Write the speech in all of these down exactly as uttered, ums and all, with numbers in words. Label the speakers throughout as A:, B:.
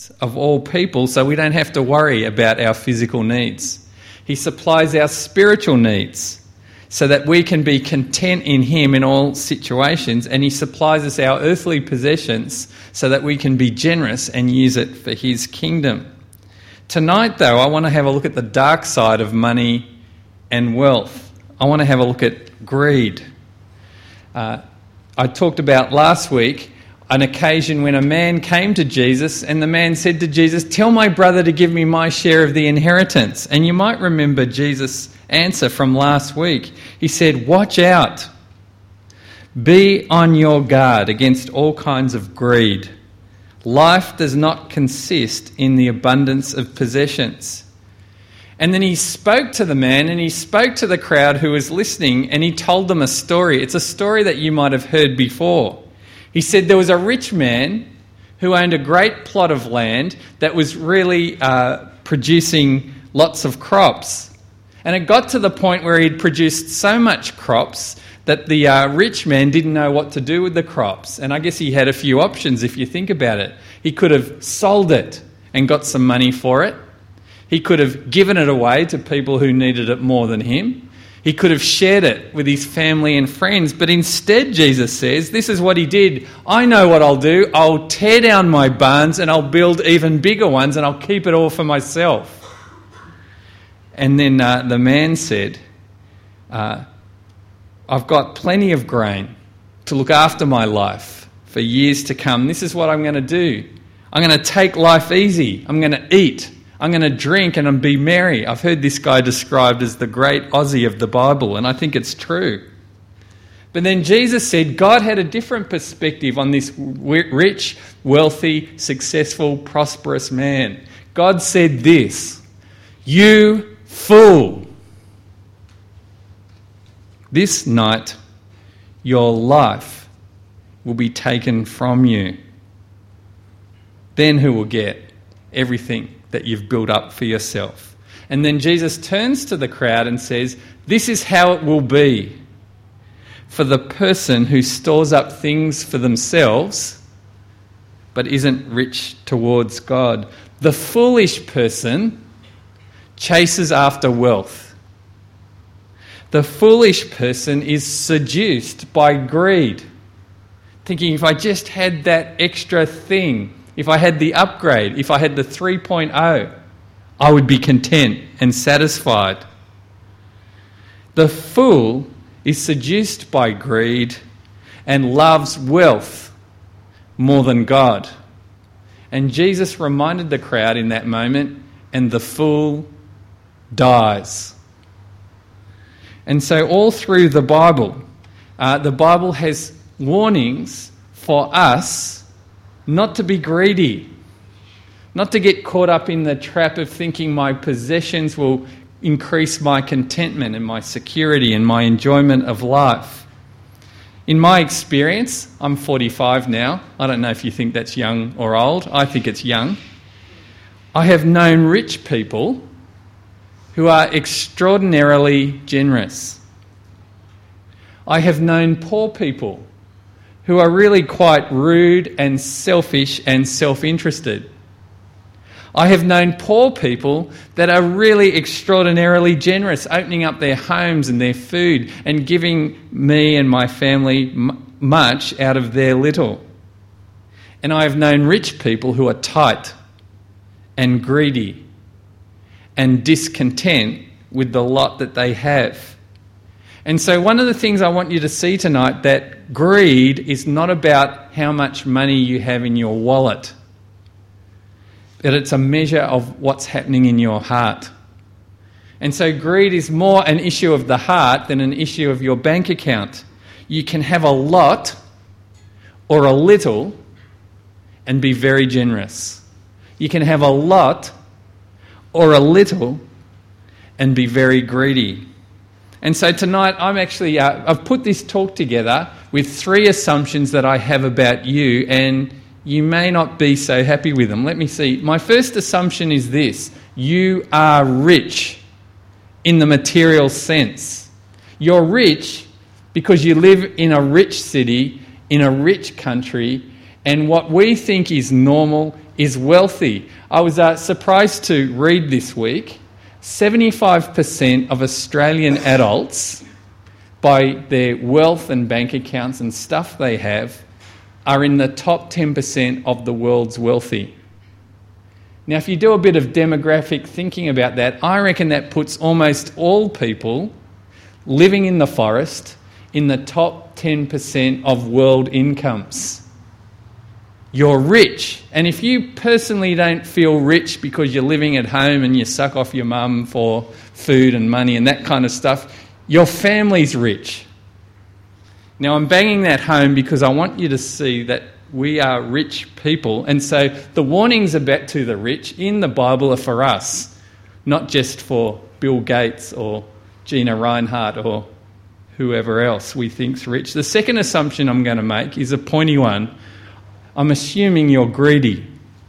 A: of all people, so we don't have to worry about our physical needs. He supplies our spiritual needs so that we can be content in him in all situations, and he supplies us our earthly possessions so that we can be generous and use it for his kingdom. Tonight, though, I want to have a look at the dark side of money and wealth. I want to have a look at greed. Uh, I talked about last week an occasion when a man came to Jesus and the man said to Jesus, "Tell my brother to give me my share of the inheritance." And you might remember Jesus' answer from last week. He said, "Watch out. Be on your guard against all kinds of greed. Life does not consist in the abundance of possessions." And then he spoke to the man and he spoke to the crowd who was listening, and he told them a story. It's a story that you might have heard before. He said there was a rich man who owned a great plot of land that was really uh, producing lots of crops. And it got to the point where he'd produced so much crops that the uh, rich man didn't know what to do with the crops. And I guess he had a few options if you think about it. He could have sold it and got some money for it. He could have given it away to people who needed it more than him. He could have shared it with his family and friends. But instead, Jesus says, this is what he did. "I know what I'll do. I'll tear down my barns and I'll build even bigger ones and I'll keep it all for myself." And then uh, the man said, uh, "I've got plenty of grain to look after my life for years to come. This is what I'm going to do. I'm going to take life easy. I'm going to eat. I'm going to drink and be merry." I've heard this guy described as the great Aussie of the Bible, and I think it's true. But then Jesus said God had a different perspective on this rich, wealthy, successful, prosperous man. God said this, "You fool, this night your life will be taken from you. Then who will get everything that you've built up for yourself?" And then Jesus turns to the crowd and says, "This is how it will be for the person who stores up things for themselves but isn't rich towards God. The foolish person chases after wealth. The foolish person is seduced by greed, thinking, if I just had that extra thing, if I had the upgrade, if I had the three point oh, I would be content and satisfied. The fool is seduced by greed and loves wealth more than God." And Jesus reminded the crowd in that moment, and the fool dies. And so all through the Bible, uh, the Bible has warnings for us not to be greedy, not to get caught up in the trap of thinking my possessions will increase my contentment and my security and my enjoyment of life. In my experience, I'm forty-five now. I don't know if you think that's young or old. I think it's young. I have known rich people who are extraordinarily generous. I have known poor people who are really quite rude and selfish and self-interested. I have known poor people that are really extraordinarily generous, opening up their homes and their food and giving me and my family m- much out of their little. And I have known rich people who are tight and greedy and discontent with the lot that they have. And so one of the things I want you to see tonight, that greed is not about how much money you have in your wallet, but it's a measure of what's happening in your heart. And so greed is more an issue of the heart than an issue of your bank account. You can have a lot or a little and be very generous. You can have a lot or a little and be very greedy. And so tonight I'm actually, uh, I've put this talk together with three assumptions that I have about you, and you may not be so happy with them. Let me see. My first assumption is this: you are rich in the material sense. You're rich because you live in a rich city, in a rich country, And what we think is normal is wealthy. I was uh, surprised to read this week, seventy-five percent of Australian adults, by their wealth and bank accounts and stuff they have, are in the top ten percent of the world's wealthy. Now, if you do a bit of demographic thinking about that, I reckon that puts almost all people living in the forest in the top ten percent of world incomes. You're rich. And if you personally don't feel rich because you're living at home and you suck off your mum for food and money and that kind of stuff, your family's rich. Now, I'm banging that home because I want you to see that we are rich people. And so the warnings about to the rich in the Bible are for us, not just for Bill Gates or Gina Reinhardt or whoever else we think's rich. The second assumption I'm going to make is a pointy one. I'm assuming you're greedy.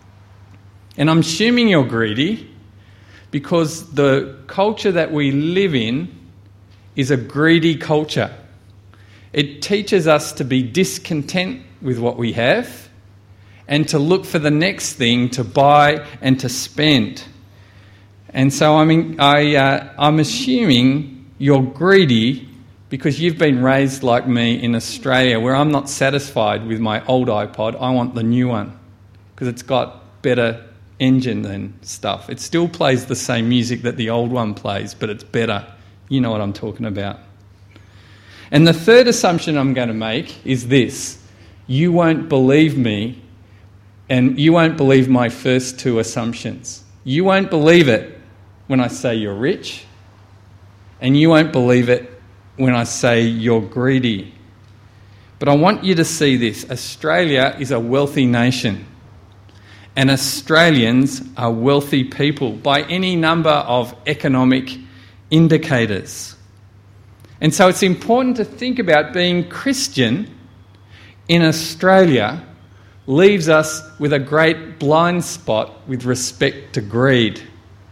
A: And I'm assuming you're greedy because the culture that we live in is a greedy culture. It teaches us to be discontent with what we have and to look for the next thing to buy and to spend. And so I mean, I, uh, I'm assuming you're greedy because you've been raised like me in Australia, where I'm not satisfied with my old iPod. I want the new one because it's got better engine and stuff. It still plays the same music that the old one plays, but it's better. You know what I'm talking about. And the third assumption I'm going to make is this. You won't believe me, and you won't believe my first two assumptions. You won't believe it when I say you're rich, and you won't believe it when I say you're greedy. But I want you to see this. Australia is a wealthy nation, and Australians are wealthy people by any number of economic indicators. And so it's important to think about being Christian in Australia leaves us with a great blind spot with respect to greed.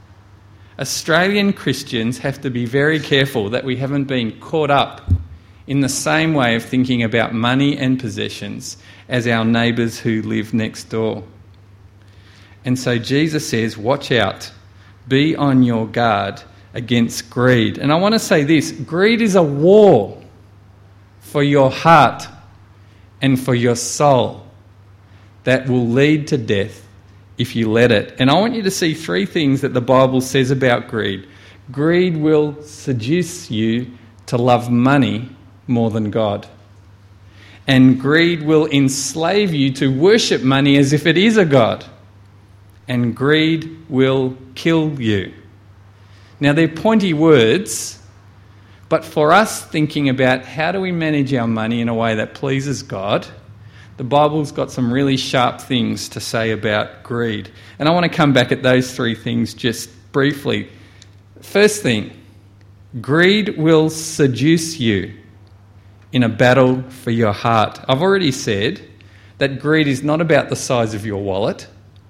A: Australian Christians have to be very careful that we haven't been caught up in the same way of thinking about money and possessions as our neighbours who live next door. And so Jesus says, watch out, be on your guard against greed. And I want to say this, greed is a war for your heart and for your soul that will lead to death if you let it. And I want you to see three things that the Bible says about greed. Greed will seduce you to love money more than God. And greed will enslave you to worship money as if it is a god. And greed will kill you. Now, they're pointy words, but for us thinking about how do we manage our money in a way that pleases God, the Bible's got some really sharp things to say about greed. And I want to come back at those three things just briefly. First thing, greed will seduce you in a battle for your heart. I've already said that greed is not about the size of your wallet,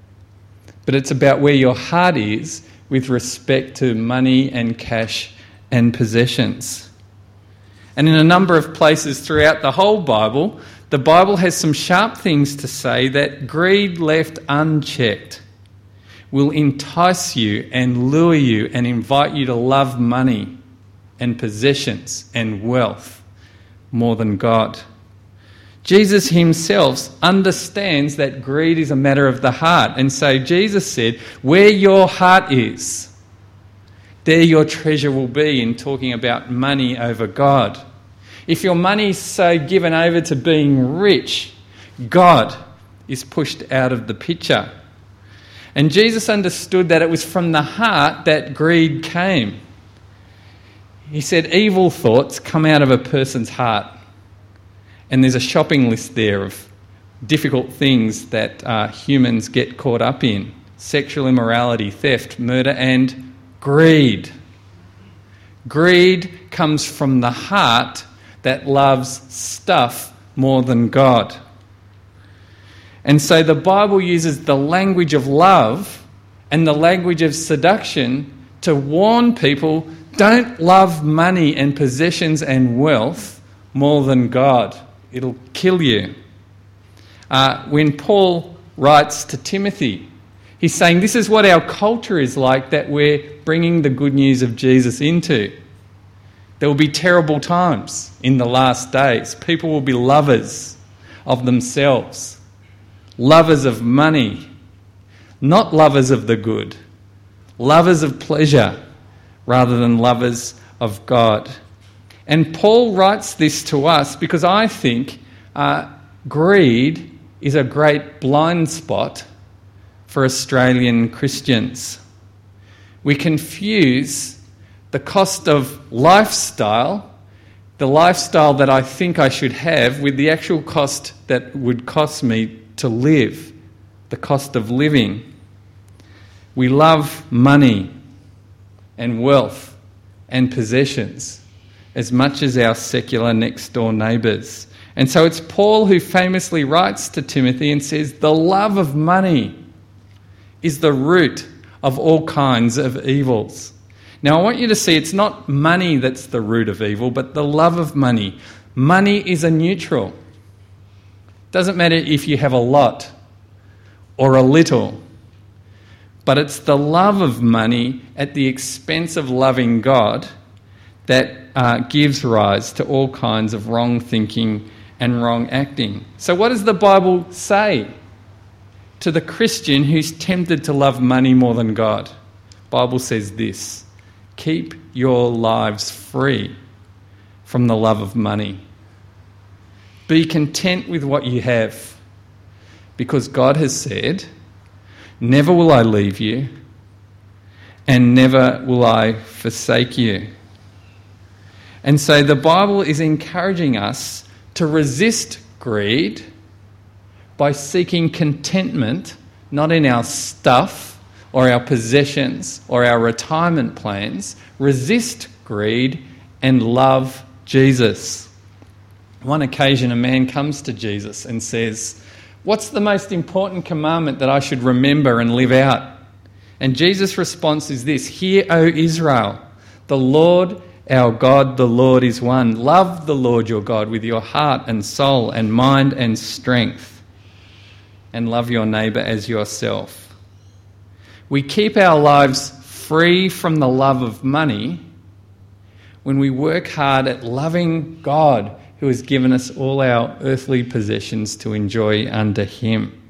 A: but it's about where your heart is with respect to money and cash and possessions. And in a number of places throughout the whole Bible, the Bible has some sharp things to say that greed left unchecked will entice you and lure you and invite you to love money and possessions and wealth more than God. Jesus himself understands that greed is a matter of the heart. And so Jesus said, where your heart is, there your treasure will be, in talking about money over God. If your money's so given over to being rich, God is pushed out of the picture. And Jesus understood that it was from the heart that greed came. He said evil thoughts come out of a person's heart. And there's a shopping list there of difficult things that uh, humans get caught up in. Sexual immorality, theft, murder, and greed. Greed comes from the heart that loves stuff more than God. And so the Bible uses the language of love and the language of seduction to warn people, don't love money and possessions and wealth more than God. It'll kill you. Uh, when Paul writes to Timothy, he's saying this is what our culture is like that we're bringing the good news of Jesus into. There will be terrible times in the last days. People will be lovers of themselves, lovers of money, not lovers of the good, lovers of pleasure rather than lovers of God. And Paul writes this to us because I think uh, greed is a great blind spot for Australian Christians. We confuse the cost of lifestyle, the lifestyle that I think I should have, with the actual cost that would cost me to live, the cost of living. We love money and wealth and possessions as much as our secular next-door neighbours. And so it's Paul who famously writes to Timothy and says, the love of money is the root of all kinds of evils. Now, I want you to see it's not money that's the root of evil, but the love of money. Money is a neutral. Doesn't matter if you have a lot or a little, but it's the love of money at the expense of loving God that uh, gives rise to all kinds of wrong thinking and wrong acting. So what does the Bible say to the Christian who's tempted to love money more than God? The Bible says this: keep your lives free from the love of money. Be content with what you have, because God has said, never will I leave you and never will I forsake you. And so the Bible is encouraging us to resist greed by seeking contentment, not in our stuff or our possessions or our retirement plans. Resist greed and love Jesus. One occasion a man comes to Jesus and says, what's the most important commandment that I should remember and live out? And Jesus' response is this: hear, O Israel, the Lord our God, the Lord is one. Love the Lord your God with your heart and soul and mind and strength, and love your neighbour as yourself. We keep our lives free from the love of money when we work hard at loving God, who has given us all our earthly possessions to enjoy under him.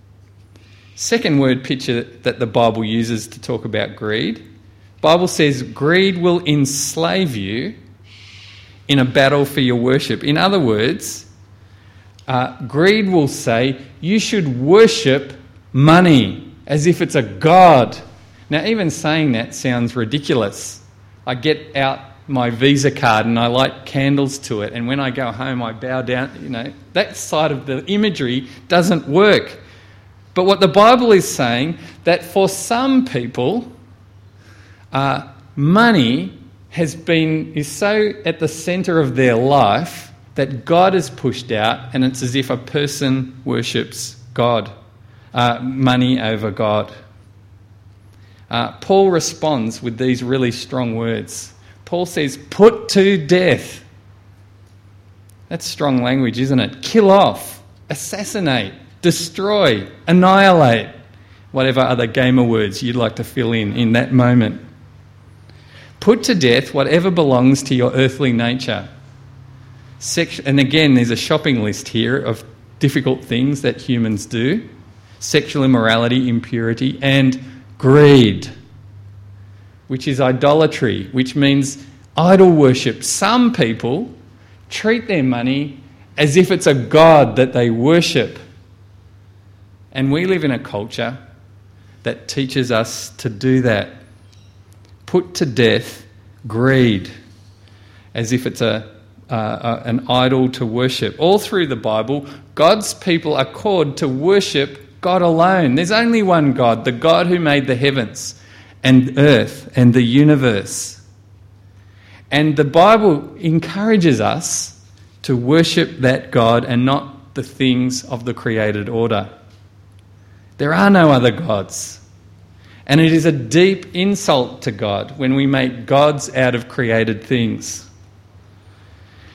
A: Second word picture that the Bible uses to talk about greed. The Bible says greed will enslave you in a battle for your worship. In other words, uh, greed will say you should worship money as if it's a god. Now, even saying that sounds ridiculous. I get out my Visa card and I light candles to it, and when I go home I bow down. You know, that side of the imagery doesn't work. But what the Bible is saying, that for some people, uh, money has been is so at the centre of their life that God is pushed out, and it's as if a person worships God, uh, money over God. Uh, Paul responds with these really strong words. Paul says, put to death. That's strong language, isn't it? Kill off, assassinate, destroy, annihilate, whatever other gamer words you'd like to fill in in that moment. Put to death whatever belongs to your earthly nature. Sex- and again, there's a shopping list here of difficult things that humans do: sexual immorality, impurity, and greed, which is idolatry, which means idol worship. Some people treat their money as if it's a god that they worship. And we live in a culture that teaches us to do that. Put to death greed as if it's a, uh, a an idol to worship. All through the Bible, God's people are called to worship God alone. There's only one God, the God who made the heavens and earth and the universe. And the Bible encourages us to worship that God and not the things of the created order. There are no other gods. And it is a deep insult to God when we make gods out of created things.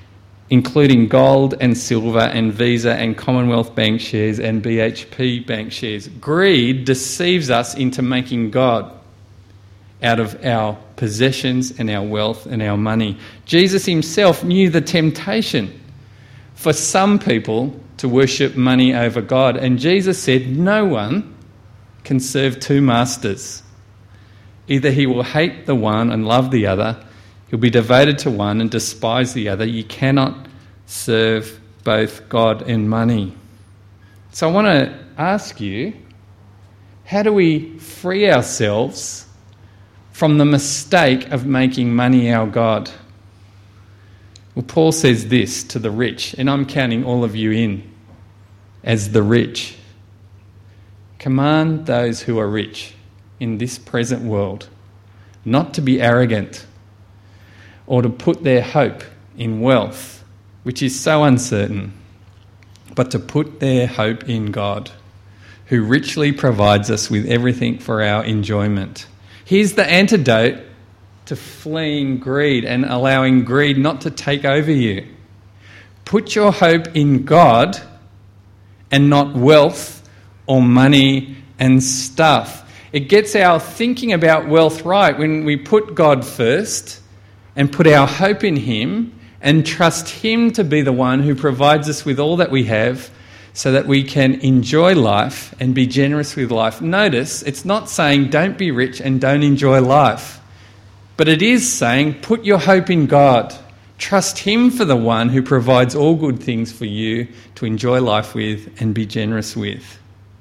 A: including gold and silver and Visa and Commonwealth Bank shares and B H P Bank shares. Greed deceives us into making God out of our possessions and our wealth and our money. Jesus himself knew the temptation for some people to worship money over God. And Jesus said, no one can serve two masters. Either he will hate the one and love the other, he'll be devoted to one and despise the other. You cannot serve both God and money. So I want to ask you, how do we free ourselves from the mistake of making money our God? Well, Paul says this to the rich, and I'm counting all of you in as the rich. Command those who are rich in this present world not to be arrogant or to put their hope in wealth, which is so uncertain, but to put their hope in God, who richly provides us with everything for our enjoyment. Here's the antidote to fleeing greed and allowing greed not to take over you. Put your hope in God and not wealth or money and stuff. It gets our thinking about wealth right when we put God first and put our hope in him and trust him to be the one who provides us with all that we have so that we can enjoy life and be generous with life. Notice, it's not saying don't be rich and don't enjoy life, but it is saying put your hope in God. Trust him for the one who provides all good things for you to enjoy life with and be generous with.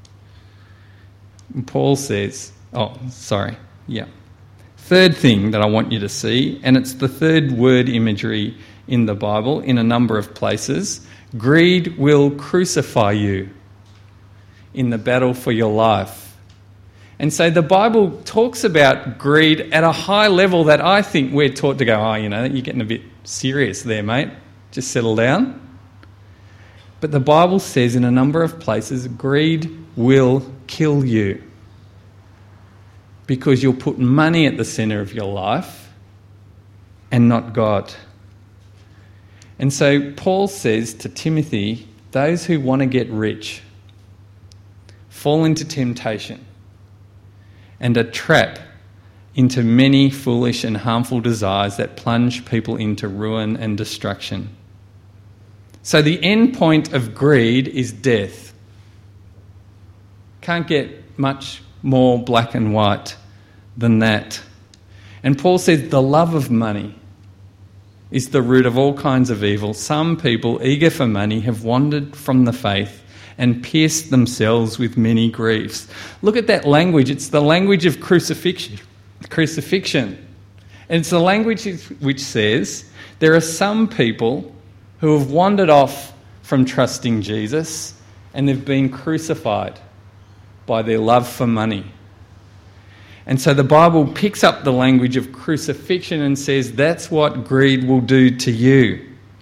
A: And Paul says, oh, sorry, yeah. Third thing that I want you to see, and it's the third word imagery in the Bible in a number of places. Greed will crucify you in the battle for your life. And so the Bible talks about greed at a high level that I think we're taught to go, oh, you know, you're getting a bit serious there, mate. Just settle down. But the Bible says in a number of places, greed will kill you because you'll put money at the centre of your life and not God. And so Paul says to Timothy, those who want to get rich fall into temptation and a trap into many foolish and harmful desires that plunge people into ruin and destruction. So the end point of greed is death. Can't get much more black and white than that. And Paul says the love of money is the root of all kinds of evil. Some people, eager for money, have wandered from the faith and pierced themselves with many griefs. Look at that language. It's the language of crucifixion. Crucifixion. And it's the language which says there are some people who have wandered off from trusting Jesus and they've been crucified by their love for money. And so the Bible picks up the language of crucifixion and says that's what greed will do to you.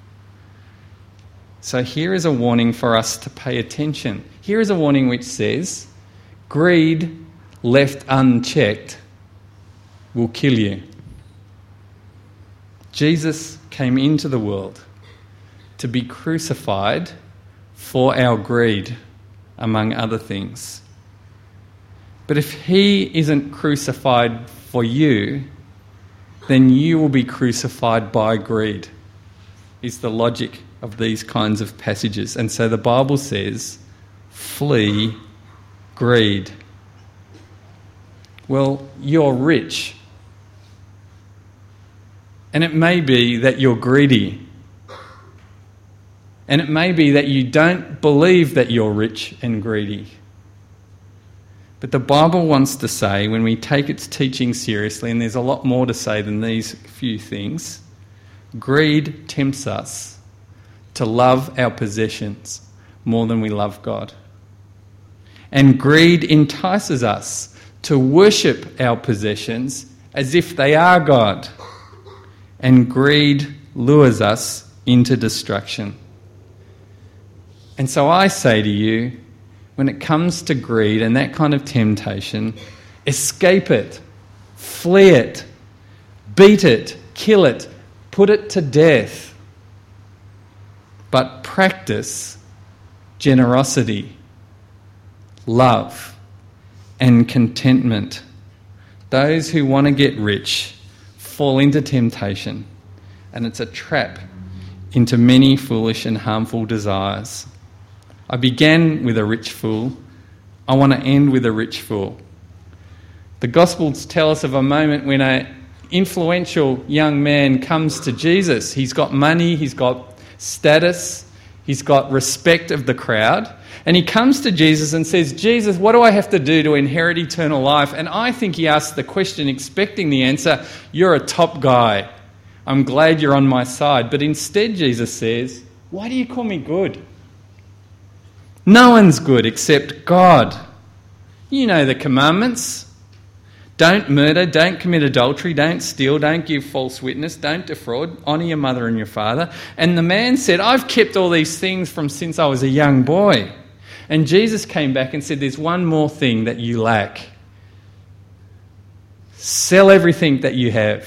A: So here is a warning for us to pay attention. Here is a warning which says, greed left unchecked will kill you. Jesus came into the world to be crucified for our greed, among other things. But if he isn't crucified for you, then you will be crucified by greed, is the logic of these kinds of passages. And so the Bible says, flee greed. Well, you're rich. And it may be that you're greedy. And it may be that you don't believe that you're rich and greedy. But the Bible wants to say, when we take its teaching seriously, and there's a lot more to say than these few things, greed tempts us to love our possessions more than we love God. And greed entices us to worship our possessions as if they are God. And greed lures us into destruction. And so I say to you, when it comes to greed and that kind of temptation, escape it, flee it, beat it, kill it, put it to death. but practice generosity, love, and contentment. Those who want to get rich fall into temptation, and it's a trap into many foolish and harmful desires. I began with a rich fool. I want to end with a rich fool. The Gospels tell us of a moment when an influential young man comes to Jesus. He's got money, he's got status, he's got respect of the crowd. And he comes to Jesus and says, Jesus, what do I have to do to inherit eternal life? And I think he asks the question expecting the answer, you're a top guy. I'm glad you're on my side. But instead Jesus says, why do you call me good? No one's good except God. You know the commandments. Don't murder, don't commit adultery, don't steal, don't give false witness, don't defraud, honour your mother and your father. And the man said, I've kept all these things from since I was a young boy. And Jesus came back and said, there's one more thing that you lack. Sell everything that you have.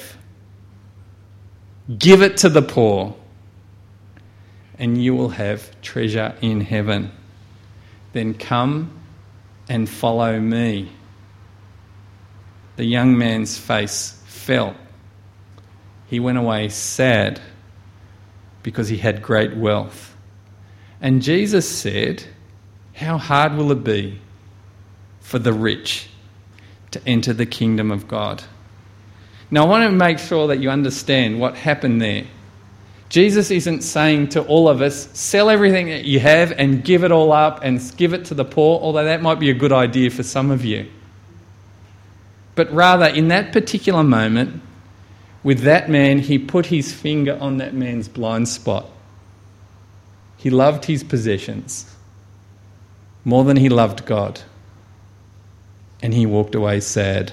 A: Give it to the poor. And you will have treasure in heaven. Then come and follow me. The young man's face fell. He went away sad because he had great wealth. And Jesus said, how hard will it be for the rich to enter the kingdom of God? Now, I want to make sure that you understand what happened there. Jesus isn't saying to all of us, sell everything that you have and give it all up and give it to the poor, although that might be a good idea for some of you. But rather, in that particular moment, with that man, he put his finger on that man's blind spot. He loved his possessions more than he loved God. And he walked away sad.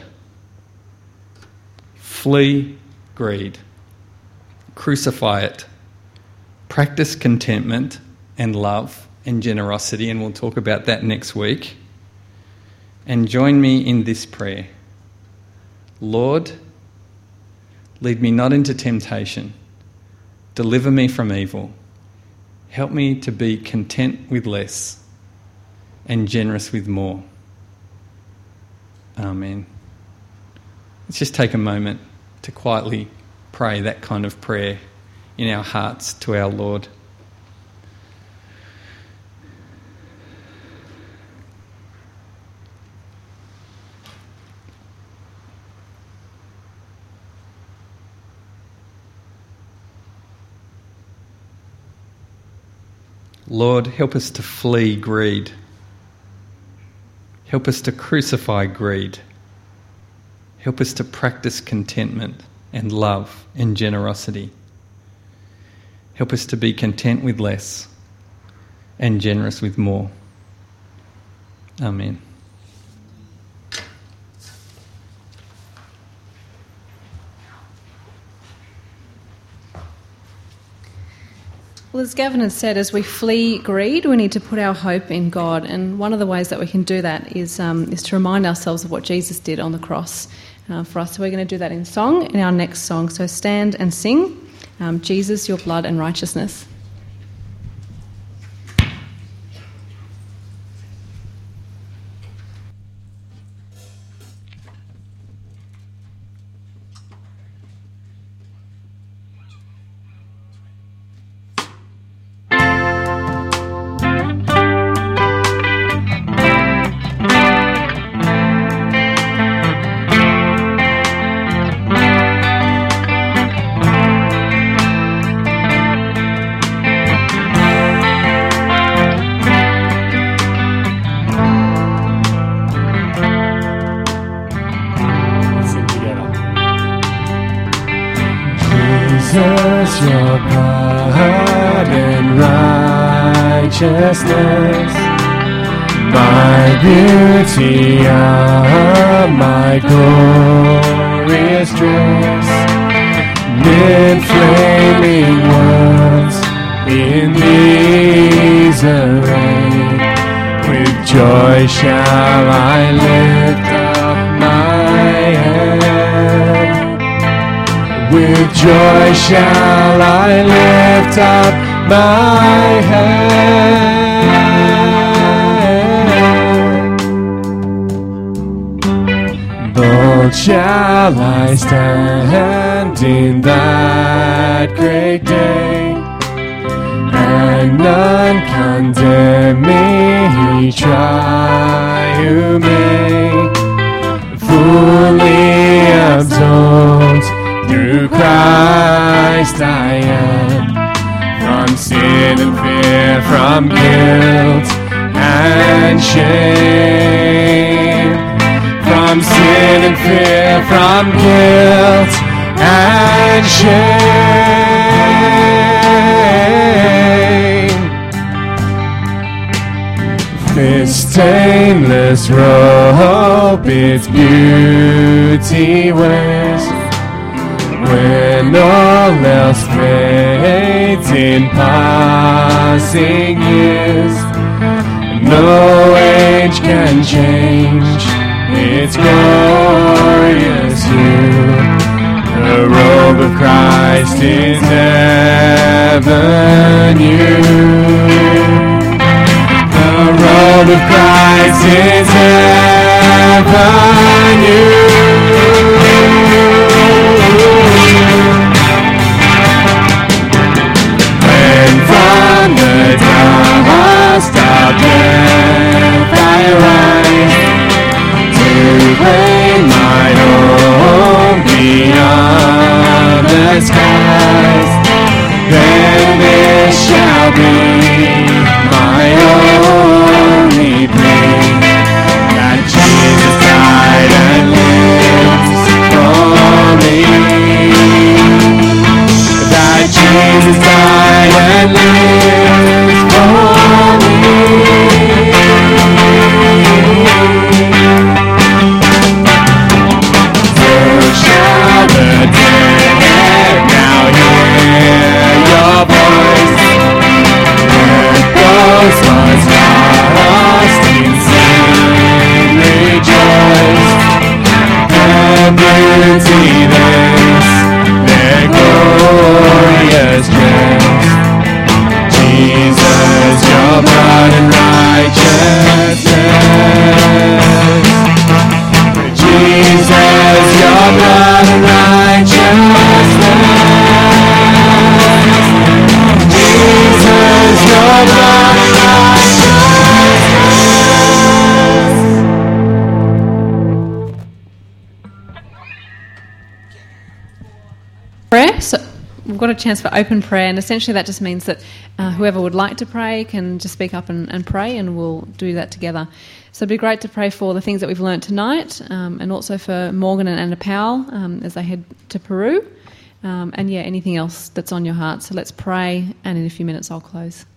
A: Flee greed. Crucify it. Practice contentment and love and generosity, and we'll talk about that next week. And join me in this prayer. Lord, lead me not into temptation. Deliver me from evil. Help me to be content with less and generous with more. Amen. Let's just take a moment to quietly pray that kind of prayer in our hearts to our Lord. Lord, help us to flee greed. Help us to crucify greed. Help us to practice contentment and love and generosity. Help us to be content with less and generous with more. Amen.
B: Well, as Gavin has said, as we flee greed, we need to put our hope in God. And one of the ways that we can do that is um, is to remind ourselves of what Jesus did on the cross uh, for us. So we're going to do that in song, in our next song. So stand and sing, um, Jesus, your blood and righteousness.
C: Jesus, your blood and righteousness, my beauty of my glorious dress, mid flaming words in these array, with joy shall I lift up my head. With joy shall I lift up my hand. Bold shall I stand in that great day, and none condemn me, try who may. Fully absolved through Christ I am, from sin and fear, from guilt and shame. From sin and fear, from guilt and shame. This stainless robe its beauty wears, when all else fades in passing years. No age can change its glorious hue. The robe of Christ is ever new. The robe of Christ is ever new. When from the dust of death I rise, to claim my home beyond the skies, then this shall be my only plea, that Jesus died and lives for me. That Jesus died and lives for me. So shall the dead now hear your voice. Those once lost in sin rejoice. Their beauty this, their glorious dress. Jesus, your blood and righteousness. Jesus, your blood and righteousness. Jesus, your blood and righteousness.
B: Prayer. So we've got a chance for open prayer, and essentially that just means that uh, whoever would like to pray can just speak up and, and pray, and we'll do that together. So it'd be great to pray for the things that we've learnt tonight, um, and also for Morgan and Anna Powell um, as they head to Peru, um, and yeah, anything else that's on your heart. So let's pray, and in a few minutes I'll close.